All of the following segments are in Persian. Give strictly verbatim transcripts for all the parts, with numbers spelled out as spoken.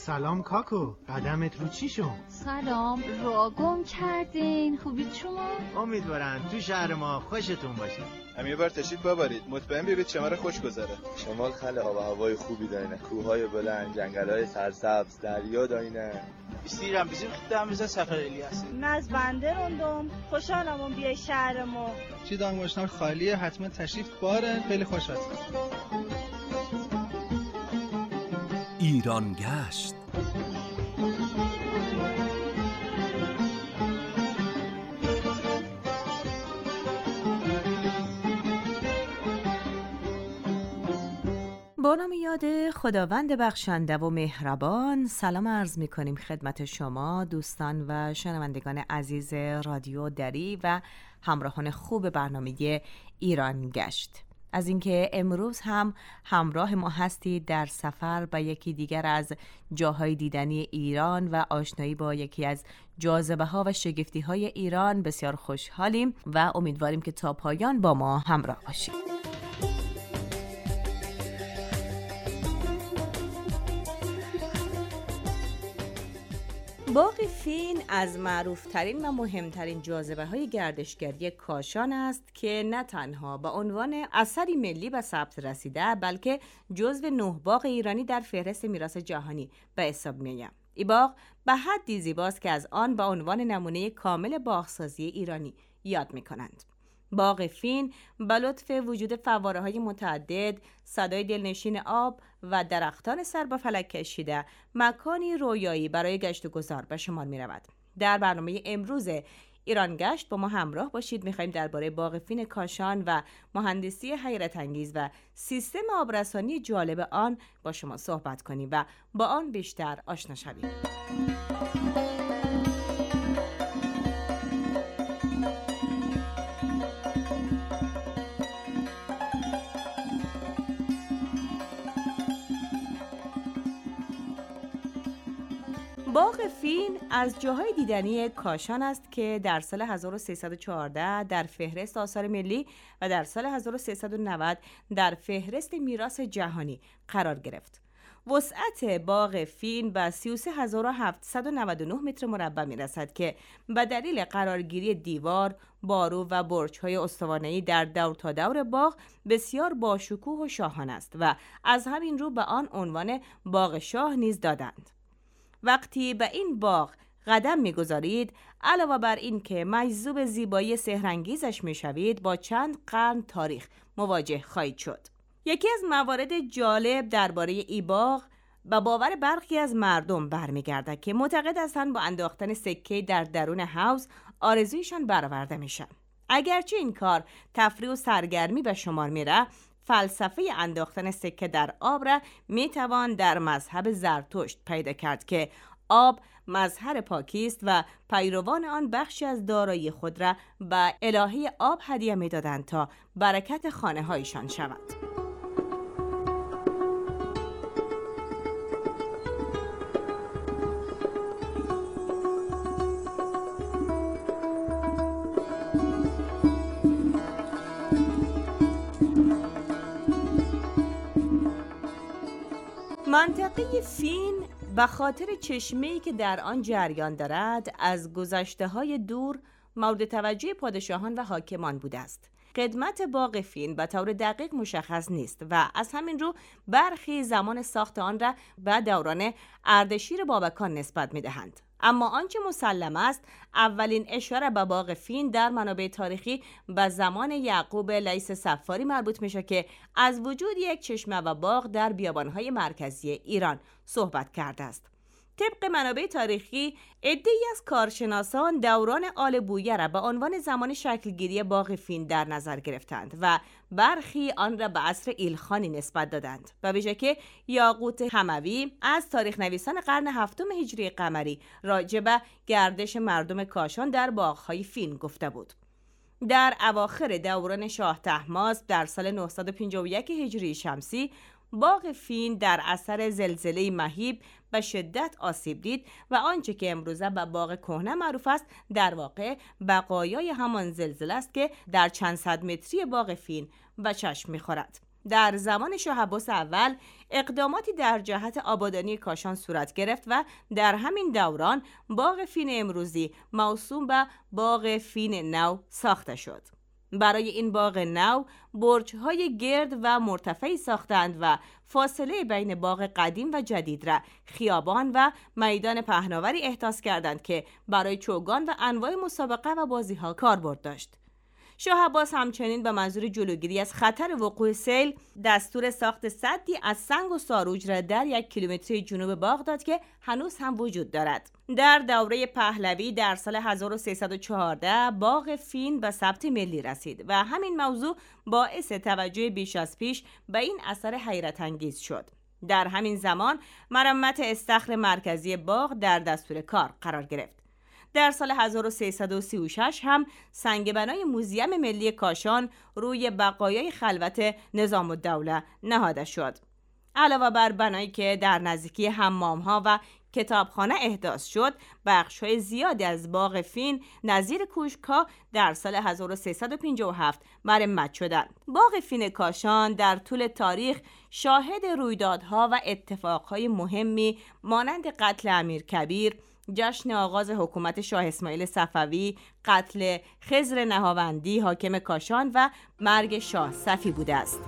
سلام کاکو، قدمت رو چی شد؟ سلام، را گم کردین. خوبید شما؟ امیدوارم تو شهر ما خوشتون باشه. هم یه بار تشریف ببرید، مطمئن بیایید شمال خوش گذره. شمال خیلی آب و هوای خوبی داره، کوههای بلند، جنگل‌های سرسبز، دریا داره. استیرم bizim خدامıza سفر الیاس. ناز بنده روندم، خوشحالم اون بیای شهر ما. چی دانگوشنار خالیه، حتما تشریف باره، خیلی خوش هست. ایران گشت. با نام یاد خداوند بخشنده و مهربان، سلام عرض می کنیم خدمت شما دوستان و شنوندگان عزیز رادیو دری و همراهان خوب برنامه ایران گشت. از اینکه امروز هم همراه ما هستید در سفر به یکی دیگر از جاهای دیدنی ایران و آشنایی با یکی از جاذبه ها و شگفتی های ایران بسیار خوشحالیم و امیدواریم که تا پایان با ما همراه باشید. باغ فین از معروفترین و مهمترین جاذبه های گردشگری کاشان است که نه تنها به عنوان اثری ملی به ثبت رسیده بلکه جزو نه باغ ایرانی در فهرست میراث جهانی به حساب میآید. این باغ به حدی زیباست که از آن به عنوان نمونه کامل باغسازی ایرانی یاد می‌کنند. باغ فین به لطف وجود فواره‌های متعدد، صدای دلنشین آب و درختان سر به فلک کشیده مکانی رویایی برای گشت و گذار به شمار می‌رود. در برنامه امروز ایران گشت با ما همراه باشید. می‌خوایم درباره باغ فین کاشان و مهندسی حیرت انگیز و سیستم آبرسانی جالب آن با شما صحبت کنیم و با آن بیشتر آشنا شویم. باغ فین از جاهای دیدنی کاشان است که در سال هزار و سیصد و چهارده در فهرست آثار ملی و در سال هزار و سیصد و نود در فهرست میراث جهانی قرار گرفت. وسعت باغ فین به سی و سه هزار و هفتصد و نود و نه متر مربع میرسد که به دلیل قرارگیری دیوار، بارو و برج‌های استوانه‌ای در دور تا دور باغ بسیار باشکوه و شاهانه است و از همین رو به آن عنوان باغ شاه نیز دادند. وقتی به این باغ قدم می‌گذارید، علاوه بر این که مجذوب زیبایی سحرانگیزش می‌شوید، با چند قرن تاریخ مواجه خواهید شد. یکی از موارد جالب درباره این باغ به باور برخی از مردم برمیگردد که معتقد هستند با انداختن سکه در درون حوض آرزویشان برآورده میشه. اگرچه این کار تفریح و سرگرمی به شمار میره، فلسفه انداختن سکه در آب را میتوان در مذهب زرتشت پیدا کرد که آب مظهر پاکی است و پیروان آن بخشی از دارایی خود را به الهه آب هدیه میدادند تا برکت خانه هایشان شود. منطقه فین به خاطر چشمه‌ای که در آن جریان دارد از گذشته‌های دور مورد توجه پادشاهان و حاکمان بوده است. قدمت باغ فین به طور دقیق مشخص نیست و از همین رو برخی زمان ساخت آن را به دوران اردشیر بابکان نسبت می‌دهند. اما آنچه مسلم است، اولین اشاره به باغ فین در منابع تاریخی به زمان یعقوب لیث صفاری مربوط میشه که از وجود یک چشمه و باغ در بیابان‌های مرکزی ایران صحبت کرده است. طبق منابع تاریخی، عده‌ای از کارشناسان دوران آل بویه را به عنوان زمان شکلگیری باغ فین در نظر گرفتند و برخی آن را به عصر ایلخانی نسبت دادند. به ویژه که یاقوت حموی از تاریخ نویسان قرن هفتم هجری قمری راجع به گردش مردم کاشان در باغ‌های فین گفته بود. در اواخر دوران شاه طهماسب در سال نهصد و پنجاه و یک هجری شمسی باغ فین در اثر زلزله مهیب به شدت آسیب دید و آنچه که امروزه به باغ کهنه معروف است در واقع بقایای همان زلزله است که در چند صد متری باغ فین به چشم می‌خورد. در زمان شاه عباس اول اقداماتی در جهت آبادانی کاشان صورت گرفت و در همین دوران باغ فین امروزی موسوم به باغ فین نو ساخته شد. برای این باغ نو برج‌های گرد و مرتفعی ساختند و فاصله بین باغ قدیم و جدید را خیابان و میدان پهناوری احداث کردند که برای چوگان و انواع مسابقه و بازی‌ها کاربرد داشت. شاه عباس همچنین به منظور جلوگیری از خطر وقوع سیل دستور ساخت سدی از سنگ و ساروج را در یک کیلومتری جنوب باغ داد که هنوز هم وجود دارد. در دوره پهلوی در سال هزار و سیصد و چهارده باغ فین به ثبت ملی رسید و همین موضوع باعث توجه بیش از پیش به این اثر حیرت انگیز شد. در همین زمان مرمت استخر مرکزی باغ در دستور کار قرار گرفت. در سال هزار و سیصد و سی و شش هم سنگ بنای موزیم ملی کاشان روی بقایای خلوت نظام الدوله نهاده شد. علاوه بر بنایی که در نزدیکی حمام‌ها و کتابخانه احداث شد، بخش‌های زیادی از باغ فین نظیر کوشک‌ها در سال هزار و سیصد و پنجاه و هفت مرمت شدند. باغ فین کاشان در طول تاریخ شاهد رویدادها و اتفاقهای مهمی مانند قتل امیرکبیر، جشن آغاز حکومت شاه اسماعیل صفوی، قتل خضر نهاوندی حاکم کاشان و مرگ شاه صفی بوده است.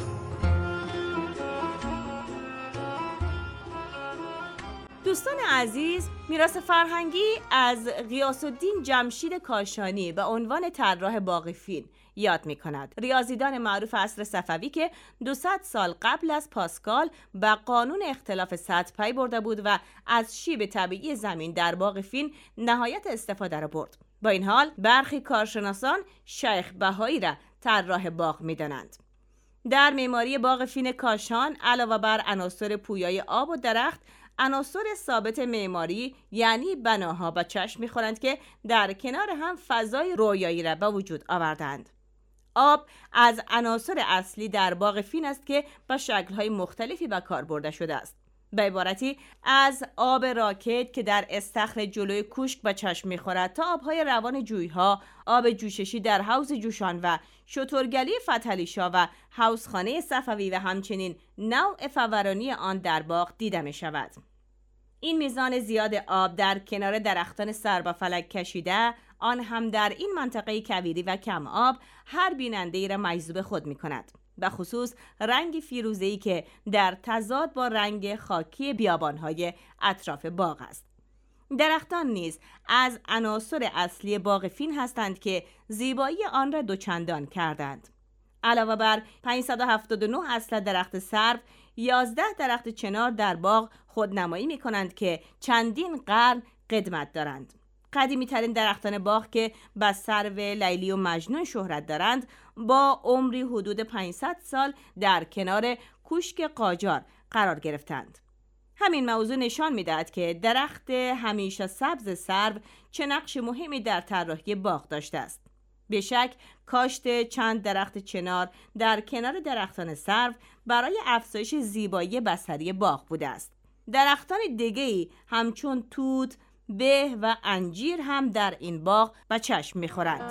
دوستان عزیز، میراث فرهنگی از غیاث الدین جمشید کاشانی به عنوان طراح باغ فین یاد می کند. ریاضیدان معروف عصر صفوی که دویست سال قبل از پاسکال به قانون اختلاف سطح پی برده بود و از شیب طبیعی زمین در باغ فین نهایت استفاده را برد. با این حال برخی کارشناسان شیخ بهایی را طراح باغ می دانند. در معماری باغ فین کاشان علاوه بر عناصر پویای آب و درخت، عناصر ثابت معماری یعنی بناها به چشم می‌خورند که در کنار هم فضای رویایی را به وجود آوردند. آب از عناصر اصلی در باغ فین است که به شکل‌های مختلفی به کار برده شده است. به عبارتی از آب راکد که در استخر جلوی کوشک به چشم می‌خورد تا آب‌های روان جوی‌ها، آب جوششی در حوض جوشان و شترگلی فتحعلی‌شاه و حوضخانه صفوی و همچنین نوع فورانی آن در باغ دیده می‌شود. این میزان زیاد آب در کنار درختان سر به فلک کشیده، آن هم در این منطقه کویری و کم آب، هر بیننده‌ای را مجذوب خود می‌کند. به خصوص رنگ فیروزه‌ای که در تضاد با رنگ خاکی بیابان‌های اطراف باغ است. درختان نیز از عناصر اصلی باغ فین هستند که زیبایی آن را دوچندان کردند. علاوه بر پانصد و هفتاد و نه اصل درخت سرو، یازده درخت چنار در باغ خودنمایی می‌کنند که چندین قرن قدمت دارند. قدیمی ترین درختان باغ که به سرو لیلی و مجنون شهرت دارند، با عمری حدود پانصد سال در کنار کوشک قاجار قرار گرفتند. همین موضوع نشان می‌دهد که درخت همیشه سبز سرو چه نقش مهمی در طراحی باغ داشته است. به شک کاشت چند درخت چنار در کنار درختان سرو برای افزایش زیبایی بصری باغ بوده است. درختان دیگه‌ای همچون توت، به و انجیر هم در این باغ به چشم می‌خورند.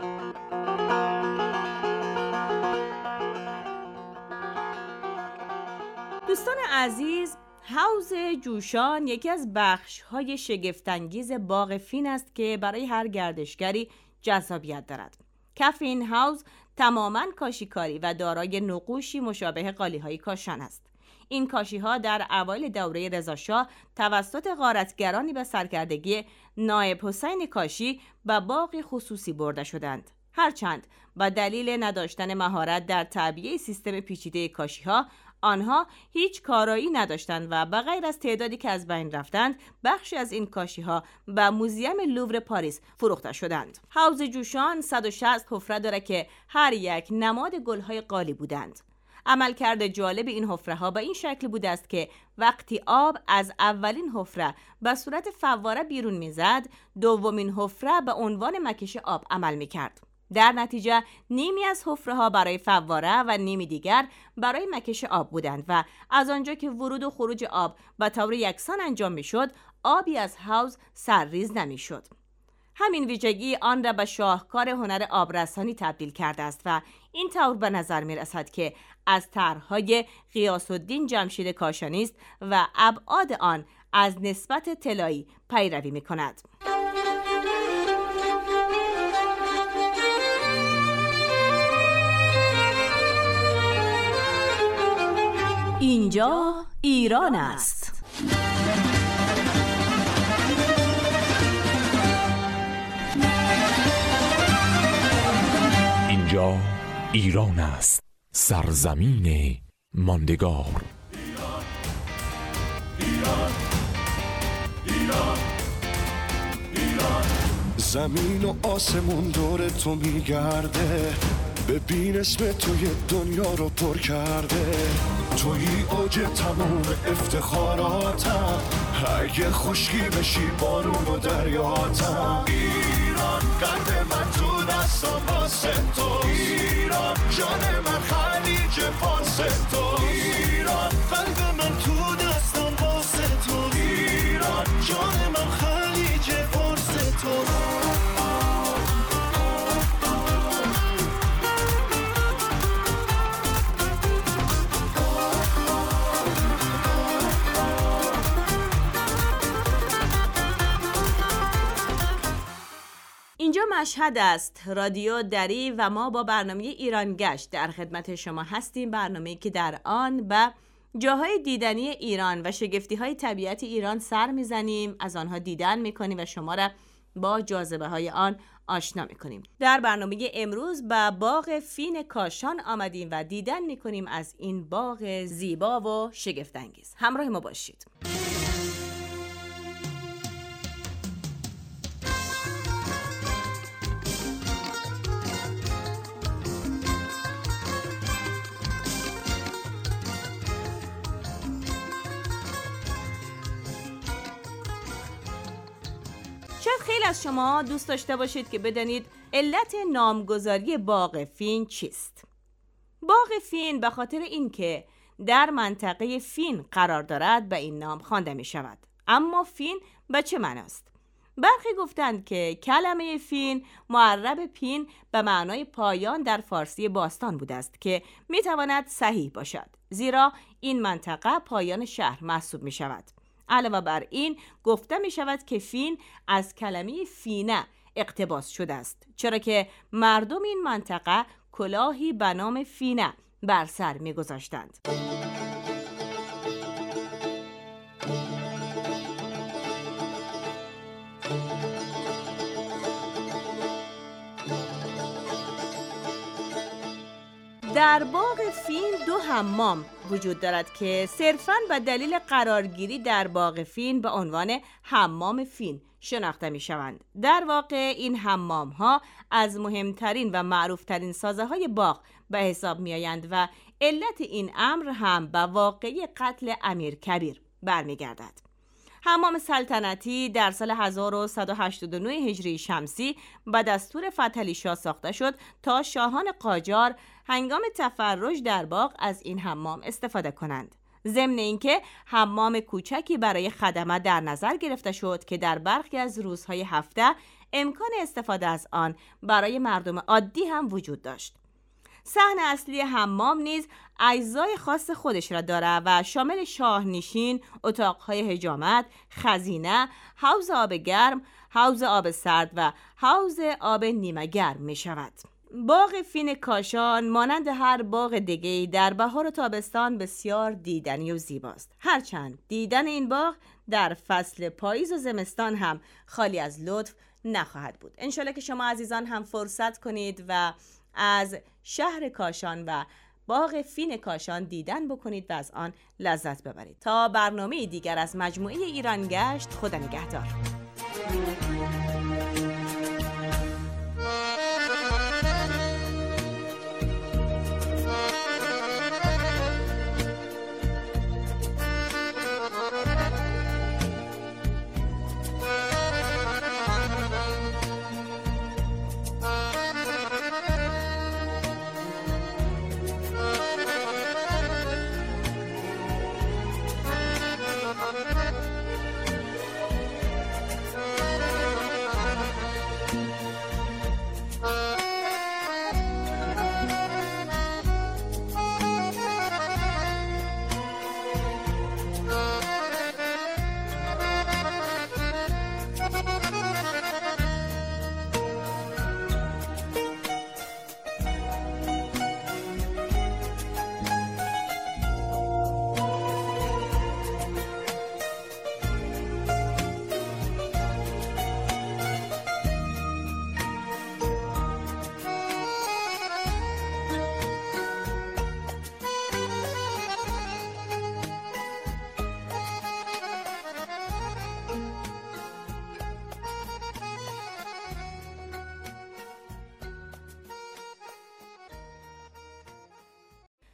دوستان عزیز، حوض جوشان یکی از بخش‌های شگفت‌انگیز باغ فین است که برای هر گردشگری جذابیت دارد. کف این حوض تماماً کاشیکاری و دارای نقوشی مشابه قالی‌های کاشان است. این کاشی‌ها در اوایل دوره رضاشاه توسط غارتگرانی به سرکردگی نایب حسین کاشی به باغ خصوصی برده شدند. هرچند با دلیل نداشتن مهارت در تعبیه سیستم پیچیده کاشی‌ها، آنها هیچ کارایی نداشتند و به غیر از تعدادی که از بین رفتند، بخشی از این کاشی‌ها به موزیم لوور پاریس فروخته شدند. حوض جوشان صد و شصت حفره دارد که هر یک نماد گل‌های قالی بودند. عملکرد جالب این حفره‌ها به این شکل بوده است که وقتی آب از اولین حفره به صورت فواره بیرون می‌زد، دومین حفره به عنوان مکش آب عمل می‌کرد. در نتیجه نیمی از حفره‌ها برای فواره و نیمی دیگر برای مکش آب بودند و از آنجا که ورود و خروج آب به طور یکسان انجام می‌شد، آبی از حوض سرریز نمی‌شد. همین ویژگی آن را به شاهکار هنر آبرسانی تبدیل کرده است و این طور به نظر می رسد که از طرح‌های غیاث الدین جمشید کاشانی است و ابعاد آن از نسبت طلایی پیروی می کند. اینجا ایران است. اینجا ایران است، سرزمین ماندگار. ایران ایران ایران ایران. زمین و آسمون دور تو میگرده، ببین اسم توی دنیا رو پر کرده. توی اوج تموم افتخاراتم، اگه خشکی بشی بارون و دریاتم. ایران قلب من تو دستم واسه تو، ایران جان من خلیج فارس تو، ایران قلب من تو دستم واسه تو، ایران جان من خلیج فارس تو. اینجا مشهد است، رادیو دری و ما با برنامه ایران گشت در خدمت شما هستیم. برنامه‌ای که در آن به جاهای دیدنی ایران و شگفتی‌های طبیعت ایران سر میزنیم، از آنها دیدن میکنیم و شما را با جاذبه‌های آن آشنا میکنیم. در برنامه امروز به باغ فین کاشان آمدیم و دیدن میکنیم از این باغ زیبا و شگفت‌انگیز. همراه ما باشید. شاید خیلی از شما دوست داشته باشید که بدانید علت نامگذاری باغ فین چیست. باغ فین به خاطر اینکه در منطقه فین قرار دارد به این نام خوانده می شود. اما فین به چه معناست؟ برخی گفتند که کلمه فین معرب پین به معنای پایان در فارسی باستان بوده است که می تواند صحیح باشد، زیرا این منطقه پایان شهر محسوب می شود. علاوه بر این گفته می شود که فین از کلمه فینه اقتباس شده است، چرا که مردم این منطقه کلاهی به نام فینه بر سر می گذاشتند. در باغ فین دو حمام وجود دارد که صرفاً به دلیل قرارگیری در باغ فین به عنوان حمام فین شناخته می شوند. در واقع این حمام ها از مهمترین و معروفترین سازه های باغ به حساب می آیند و علت این امر هم به واقعه قتل امیر کبیر برمی گردد. حمام سلطنتی در سال هزار و صد و هشتاد و نه هجری شمسی به دستور فتحعلی شاه ساخته شد تا شاهان قاجار هنگام تفرج در باغ از این حمام استفاده کنند. ضمن اینکه حمام کوچکی برای خدمه در نظر گرفته شد که در برخی از روزهای هفته امکان استفاده از آن برای مردم عادی هم وجود داشت. صحن اصلی حمام نیز اجزای خاص خودش را دارد و شامل شاهنشین، اتاقهای حجامت، خزینه، حوض آب گرم، حوض آب سرد و حوض آب نیمه گرم می شود. باغ فین کاشان مانند هر باغ دیگه‌ای در بهار و تابستان بسیار دیدنی و زیباست. هرچند دیدن این باغ در فصل پاییز و زمستان هم خالی از لطف نخواهد بود. انشالله که شما عزیزان هم فرصت کنید و از شهر کاشان و باغ فین کاشان دیدن بکنید و از آن لذت ببرید. تا برنامه دیگر از مجموعه ایران گشت، خدا نگهدار.